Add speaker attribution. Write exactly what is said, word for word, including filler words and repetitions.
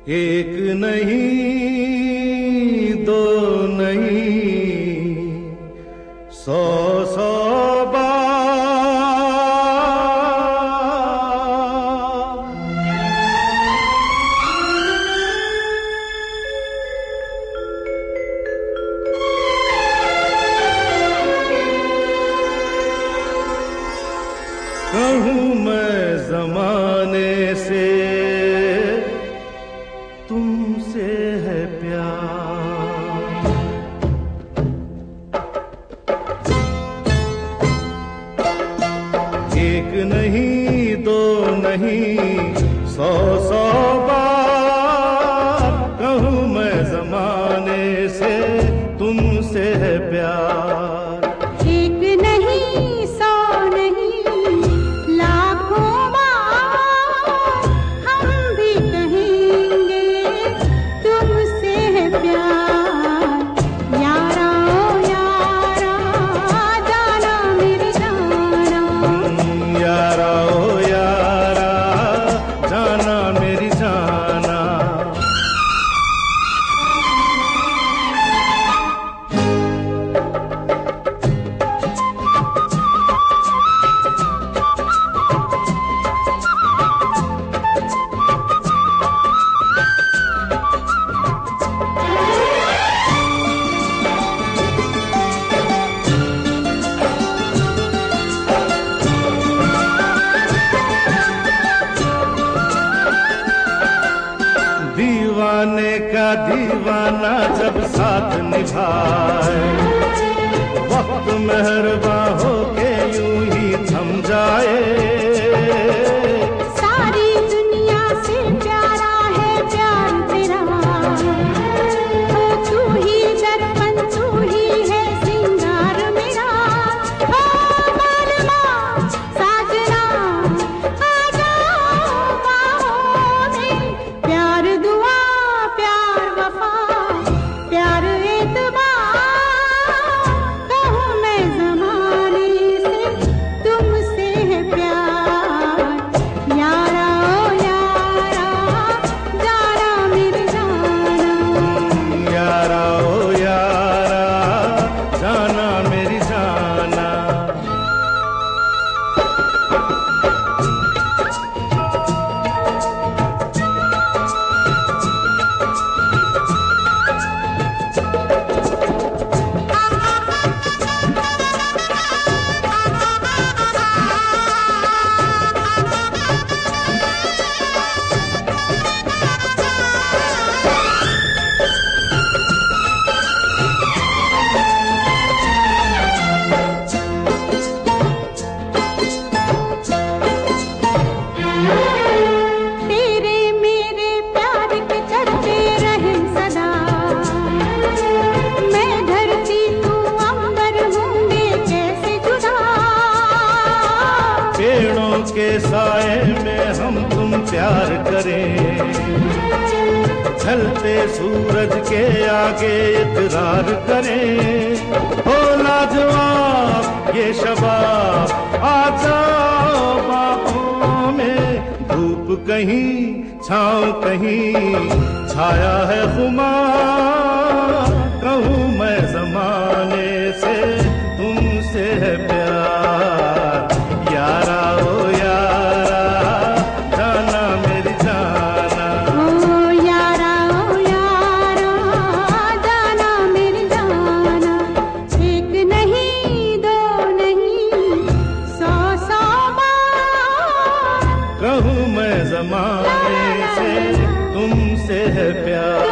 Speaker 1: एक नहीं दो नहीं सौ सौ बार कहूँ मैं जमाने से तुमसे है प्यार, एक नहीं दो नहीं सौ सौ बार कहूँ मैं जमाने से तुमसे है प्यार।
Speaker 2: एक नहीं सौ नहीं लाखों बार हम भी कहेंगे तुमसे है प्यार। यारा ओ यारा जाना मेरी जाना,
Speaker 1: यारा ओ यारा जाना मेरी जाना। दीवाने का दीवाना जब साथ निभाए, वक्त मेहरबां होके यूं ही थम जाए।
Speaker 2: सारी दुनिया से प्यारा है प्यार तेरा, ओ तू ही दर्पण तू ही है सिंगार मेरा। ओ मालूमा साजना आ जाओ बाहों में, प्यार दुआ प्यार वफा प्यार एतबार कहूँ मैं ज़माने से तुमसे है प्यार। यारा ओ यारा जाना मेरी जाना,
Speaker 1: यारा ओ यारा जाना मेरी जाना।
Speaker 2: तेरे मेरे प्यार के चलते रहे सदा, मैं धरती तू अंबर होंगे कैसे जुदा।
Speaker 1: पेड़ों के साए में हम तुम प्यार करें, ढलते सूरज के आगे इकरार करें। हो लाजवाब ये शबाब आ जाओ बाहों में, धूप कहीं छाँव कहीं छाया है खुमार कहूँ मैं जमाने से तुमसे है प्यार। यारा ओ यारा जाना मेरी जाना,
Speaker 2: ओ यारा ओ यारा जाना मेरी जाना। एक नहीं दो नहीं सौ सौ बार
Speaker 1: कहूँ मैं जमाने से तुमसे है प्यार।